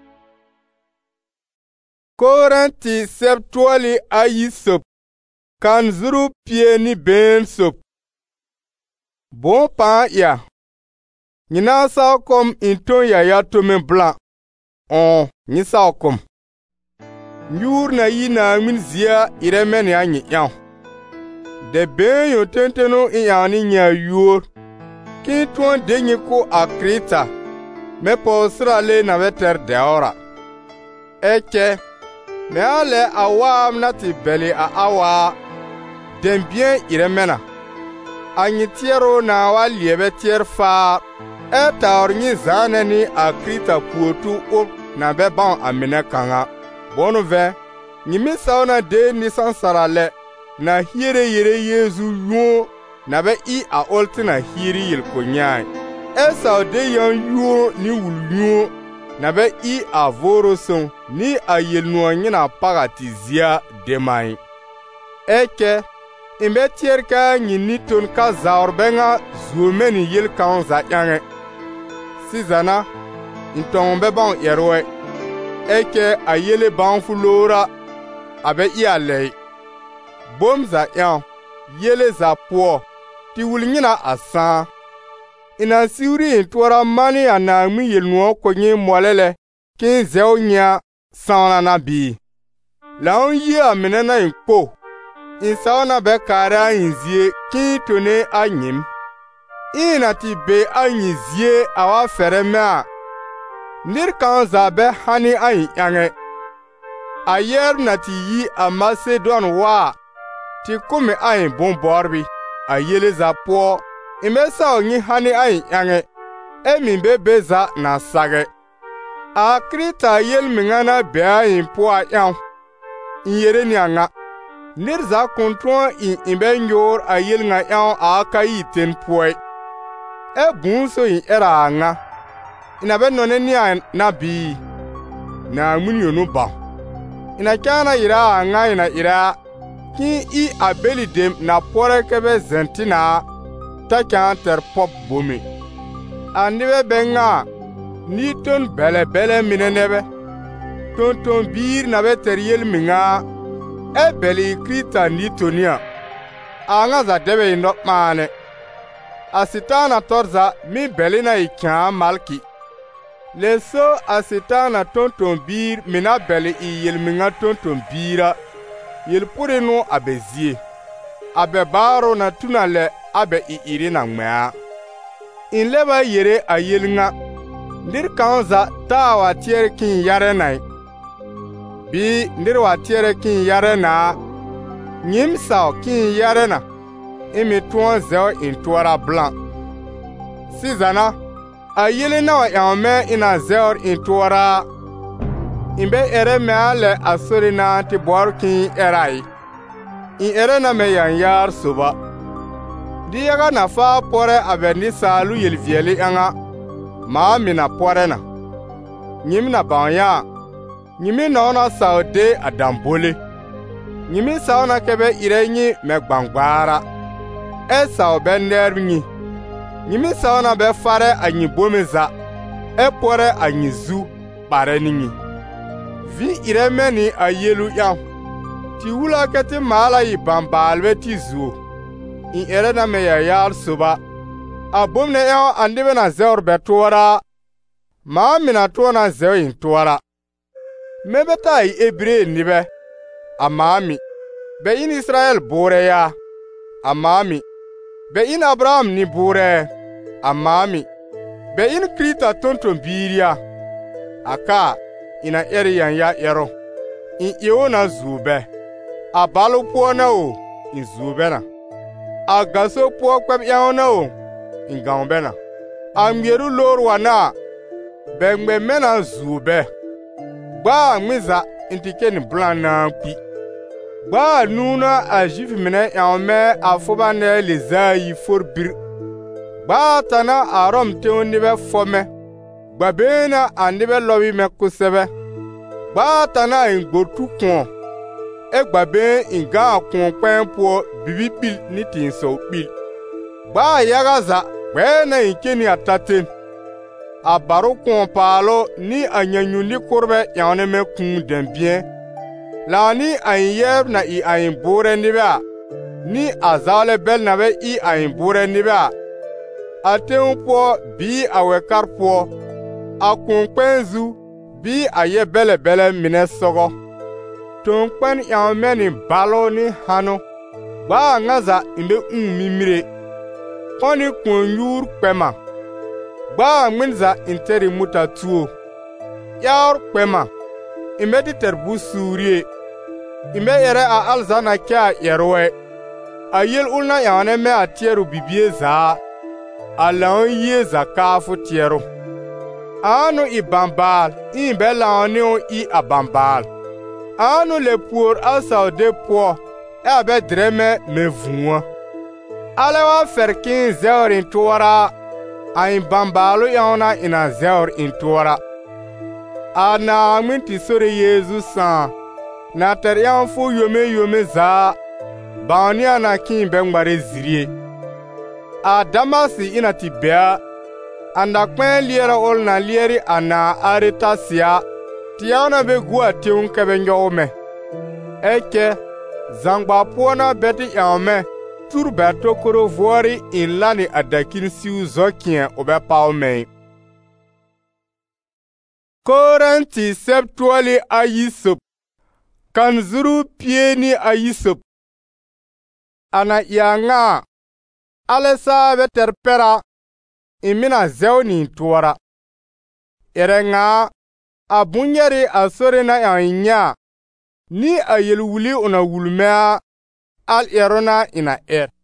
Korinti septuali ayi sop. Kan zuru pie ni ben sop. Bon pa ya. Nyina sa kom inton ya tome blanc. Nyi sa kom. Nyur na yi na min zia iremen ya nyi yaw. De ben yo tenteno ni nya yuor. Ki tuon denye ko a Krita. Me posra le na veter de ora. Eke. Me ale awam na ti beli a awa. Den bien iremena. Anyi tiero na wa liebe tier fa. Taor nyi zane ni a Krita puotu o na be ban amine kanga. Bonu ve. Nyimi sauna de nisan sarale. Na hiere yere Yezu yuo. Na be I a olti na hiri yil konyai. Sao de yan yuo ni wul yuo. Na be I a voro son ni a yil nuwa nyina pagati zia demai. Eke. Imbe tier ka nyini ton ka zaorbenga zuomeni yil kaon za yange. Sizana. Intombe ban yerwe. Eke a yele ban fulora. Abe I a lei. Bom za yan. Yele za po. Ti wul nyina asan. Ina siwri intwara mani anagmi yelnuo konye mwalele. Kin zeo nya sana na bi. Laon yi amine na inkpo. Insaona be kara inzie kin tone anyim. Ina ti be anyizie awa feremea. Nir kan za be hani ayin yange. Ayer na ti yi a Macedon wa. Ti kume ayin bon borbi. A yele za po. Ime sao nyi hani ayin yange. Min beza na sage. A Krita yel mingana be ayin po a yang. Inyere ni anga. Nir za kontron imbe nyor a yel nga yang a kayi ten poe. Bunso era anga. Ina be none ni na bi. Na muni yonu ba. Ina kana ira anga ina ira. Ki I abeli dem na pore kebe zentina. Ta kan ter pop bomi. Anibe benga. Ni ton bele minenebe. Ton bir na be ter yel minga. Beli Krita ni tonia. Anga za debe indok mane. Asitana torza mi beli na ikan malki. Leso asitana ton bir mina beli I yel minga ton bira. Yel pure no abezie. Abe baro na tunale abe I iri na ngmea. In leba yere a yel nga. Ndir kanza ta wa tiere kin yare nai. Bi ndir wa tiere kin yare na. Nyim sao kin yare na. Imi tuon zeo in tuara blanc. Sizana. A yele na wa yame ina zeo in tuara. Imbe ere me ale asori na ti bor kin erai. In ere na me yan yar suba. Di yaga na fa pore abendi salu yelvieli anga. Ma mina pore na. Nyim na banya. Nyimi na ona saude adambole. Nyimi sauna kebe irenyi me gbangbara. Sao be nervnyi. Nyimi sauna be fare anyi bomeza. Pore anyi zu bare ninyi. Vi iremeni a yelu yang. Ti wula keti mala I bambalwe ti zuo. In ere na me yar suba. A bomne yang andibe na zeur betuara. Ma mina tuona zeur in tuara. Mebeta I ebre nibe. Amami. Be in Israel bore ya. Amami. Be in Abraham ni bore. Amami. Be in Krita tonton biria. Aka. Ina eri yan ya ero. In iwo na zube. A balu po na o. In zube na. A gaso po kweb ya na o. In gaumbe na. A mgeru lor wana. Bengbe mena zube. Ba miza intike ni blan na pi. Ba nuna a jif mene ya me a foba ne le zayi forbir. Ba tana a rom te unibe fome. Babena andibe lobi me kusebe. Ba tana ingbotu kon. Babe inga kon pen po bibi bil ni tinso bil. Ba yagaza bena inkeni ataten. a baro kon paalo ni a nyanyundi kurbe yaone me kun dembien. La ni a yeb na I a bore niba. Ni a zale bel na be I a bore niba. A teun po bi a wekar po. A kun kwenzu bi a ye bele bele mine sogo. Ton kwen yaome ni balo ni hano. Ba ngaza imbe mimire. Koni kun yur kwema. Ba minza interi muta tuo. Yaur kwema. Imbe di terbu surie. Imbe yere a alzana kya yerwe. A yel ulna yaone me a tieru bibie za. A laon ye za kafu tieru. Anu I bambal. Imbe laonio I a bambal. Anu le pour alsa de po. E abe dreme me vua. Alewa ferkin zeur in tuara. A in bambalu yaona ina zeur in tuara. A na minti sore Yezu san. Na ter yan fu yome za. Bania na kin bengware zirie. A damasi ina tibea. Anda kwen liera ol na lieri ana areta siya. Tiana be gua tiun kebenyo me. Eke. Zangba pona beti yame. Tur berto koro vuari in lani adakin siu zokien obe paume. Korinti septuali ayisop. Kanzuru pieni ayisop. Ana yanga. Alesa veterpera. Imina zeoni tuara. Erenga. Abunyeri asore na yanya. Ni a yelwuli una wulmea. Al erona ina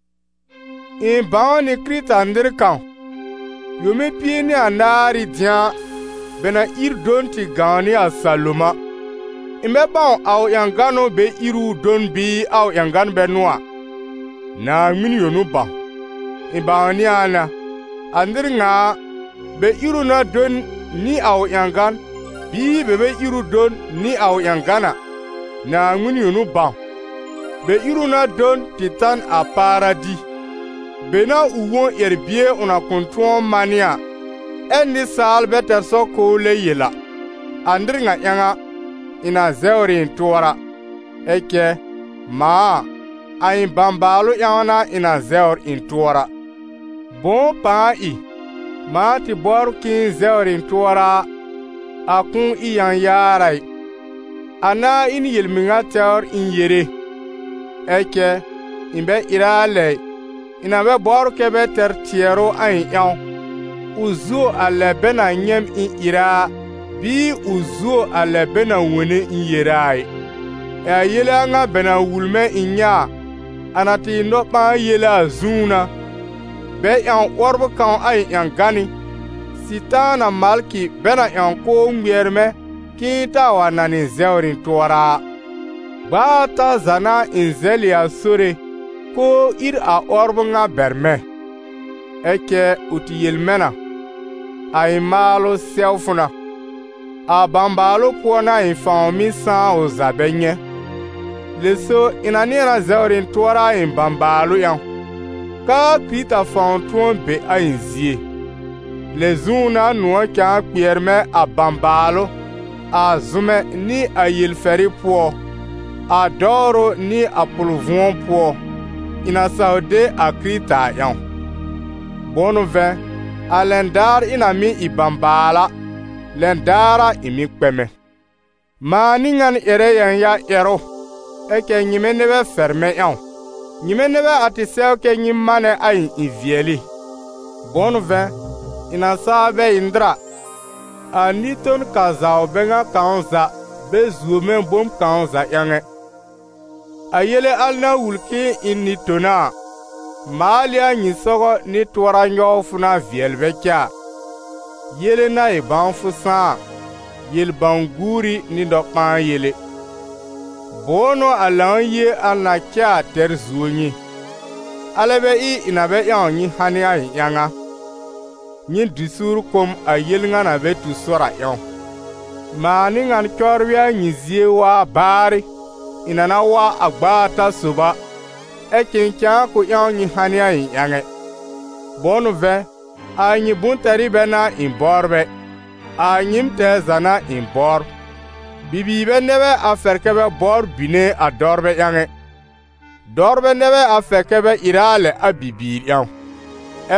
In baoni krita ndirkan. Yome pieni andari dian. Bena irdonti gani a saloma. Ime baon au yangano be iru don bi au yangan benua. Na mini yonu ba. In baoni ana. Andir nga. Be iru na don ni au yangan. Bi bebe iru don ni au yangana. Na mini yonu ba. Be iru na don titan a paradis. Be na uwon erbie una kontuon mania. Endi sal beter so kole yela. Andri nga yanga. Ina zeuri in tuara. Eke. Ma. Ayin bambalu yana ina zeuri in tuara. Bon pa I. Ma ti boru kin zeuri in tuara. Akun iyan yarai. Ana in yelminga teur in yere. Eke. Imbe irale. Ina be boru kebe ter tiero ayin yon. Uzo ale bena nyem in ira. Bi uzo ale bena wene in yerai. E yele nga bena wulme in ya. Anati nopma yele azuna. Be yan orbo kan ay yan gani. Sitana malki bena yan ko ngwierme. Kinta wanani zeurin tuara. Ba ta zana in zeli asure. Ko ir a orbo nga berme. Eke uti yelmena. Ay malo selfuna. A bambalo pona in fami san o zabenye. Leso inanira zeurin tuara in bambalo yan. Ka pita fantuon be a in zie. Lezuna nuwa kya pierme a bambalo. A zume ni a yelferi po. A doro ni a pulvon po. Ina saude a krita yan. Bono ven. A lendar ina mi I bambala. Lendara imi kweme. Ma ningan ere yan ya ero. Eke nyime nebe ferme yan. Nyime nebe ati seo ke nyimane ayin ivieli. Bono ven. Ina sabe indra. A niton kaza obenga kaonza. Be zuomen bom kaonza yange. A yele alna wulki in nitona. Maalia nyisogo ni tuara nyo funa vielbekia. Yele na e banfusan. Yel banguri ni dokman yele. Bono alan ye alna kia ter zuonyi. Alebe I inabe yanyi hani ay yanga. Nyin disur kom a yel ngana be tu sora yon. Mani ngan korwia nyizie wa bari. Inana wa agbata suba. Ekin kya ko yanyi hani ay yange. Bono ve. a nyi buntari bena in borbe, a nyim te zana in bor. Bibi be nebe a ferkebe bor bine a dorbe yange. Dorbe nebe a ferkebe irale a bibi yang. E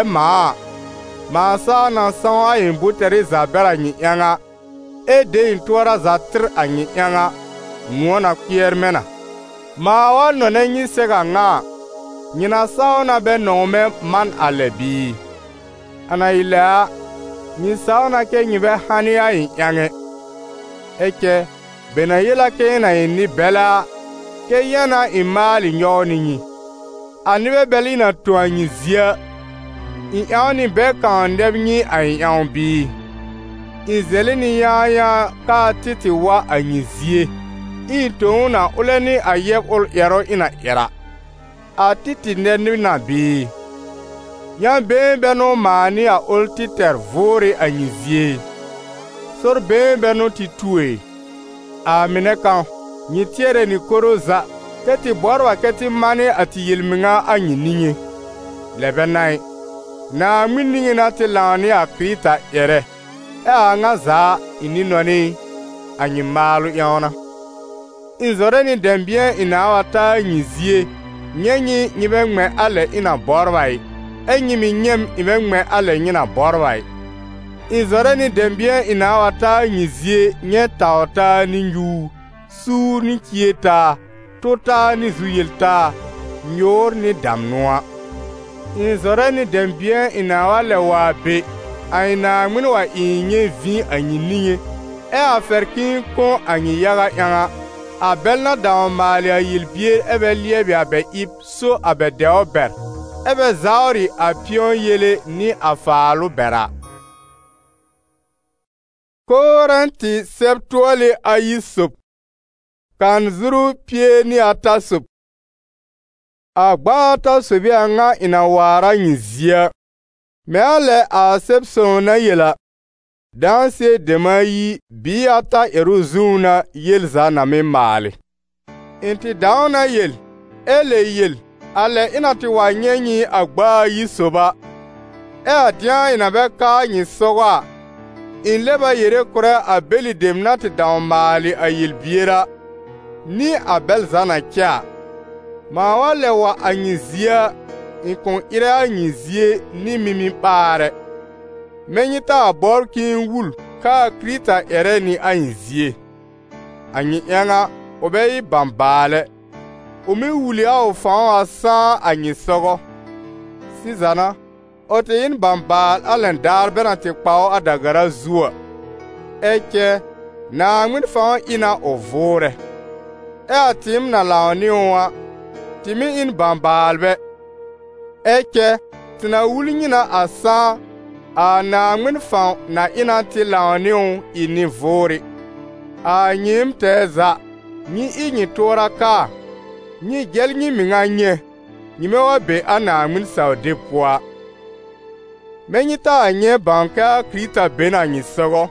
ma sa na sawa in buntari zabera nyi yanga. E de in tuara za tr a nyi yanga. Mwona kier mena. Ma wa none nyi sega nga. Nyina sawa na be nome man alebi. Ana ilea, nyi sawa na ke nyi be hania in yange. Eke, bena yela ke na in ni bela, ke yana in mali nyoni nyi. Anibe beli na tuwa nyi zia. In yaoni be kandeb nyi a in yaon bi. In zeli ni ya ka titi wa a nyi zie. In toon na ule ni a yeb ul ero ina era. A titi neni na bi. Yan ben beno mani a ul titer vore a nyi zie. Sor ben beno ti tue. A mine kan, nyi tiere ni koroza. Keti borwa keti mani ati yilminga a nyi ninye. Lebe nai. Na mininye na ti lani a krita ere. E a nga za ini noni a nyi malu yaona. Inzore ni dembien ina wata nyi zie. Nyenyi nyibe ngme ale ina borwai. Enyi mi nyem ibe ngme ale nyina borwai. Inzore ni dembien ina wata nyi zie nye taota ni nyu. Su ni kieta. Tota ni zuyilta. Nyor ni damnua. Inzore ni dembien ina wale wabe. Aina ngmini wa inye vi anyi ninye. E aferkin kon anyi yaga yanga. A belna dawn mali a yilbier ebe liebi abe ip so abe deo ber. Ebe zauri a pion yele ni a faalu bera. Koranti septuali a yisup. Kan zuru pie ni ata sup. A gbata subi a nga ina wara nyizia. Me ale a sepson na yela. Danse dema yi bi ata eruzuna yel za na me mali. Inti dauna yel, ele yel, ale inati wa nyenyi agba yi soba. E adian ina be ka nyi soga. In leba yere kure a beli demnati daun mali a yel biera. Ni a bel zana kya. Ma wale wa a nyizia, in kon ire a nyizie ni mimi pare. Menyita a bor kin wul ka krita ere ni a nyizie. Anyi yanga obeyi bambale. Umi wuli a ofan a san a nyisogo. Sizana, ote yin bambal alen dar bena te kpao a dagara zuwa. Eke, na ngmin fan ina ovore. E a tim na laoni wa, timi in bambalbe. Eke, tina wuli nina a san a na ngmin fan na ina ti laoniu ini vore. A nyim teza, nyi inyi tora ka, nyi gel nyi minga nye, nyime wa be a na ngmin saude poa. Menyi ta nye banka krita bena nyi sogo.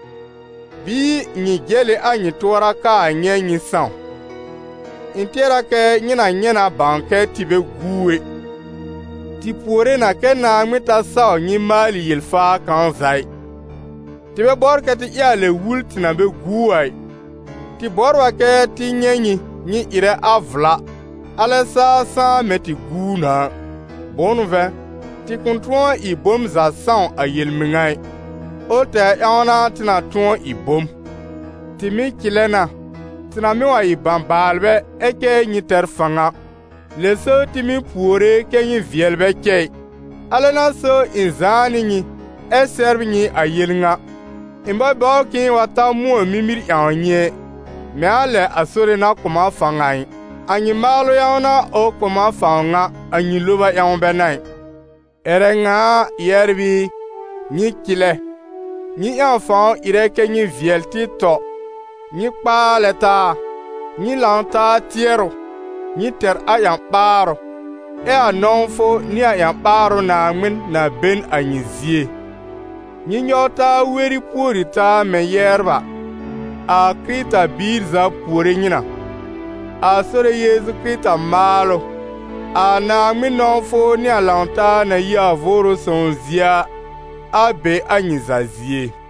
Bi nyi gele a nyi tora ka nye nyi san. Intera ke nyina banka tibe guwe. Ti puore na ke na ngmita sao nyi mali yilfa kan zai. Ti be bor ke ti iale wul tina be guwai. Ti borwa ke ti nyenyi nyi ire avla. Ale sa me ti guna. Bonu ve, ti kuntuan i bom za san a yilmingai. O te yaona tina tuan i bom. Ti mi kilena, tina mi wa i bambalbe eke nyi ter fanga. Le so timi puore ke nyi vielbe kei. Ale na so inzani nyi, e serbi nyi a yilnga. Imba bao ki wata muo mimir yaonye. Me ale asore na kuma fangai. Anyi malu yaona o kuma fanga, anyi luba yaon benai. Ere nga yerbi, nyi kile. Nyi yanfan ire ke nyi vielti to. Nyi kpa leta, nyi lanta tiero. Nyi ter a yamparo. E a nonfo ni a yamparo na ngmin na ben a nyizie. Nyi nyota weri puri ta me yerba. A krita birza puri nyina. A sore Yesu krita malo. A na ngmin nonfo ni a lanta na yi a voro sonzia. a be a nyiza zie.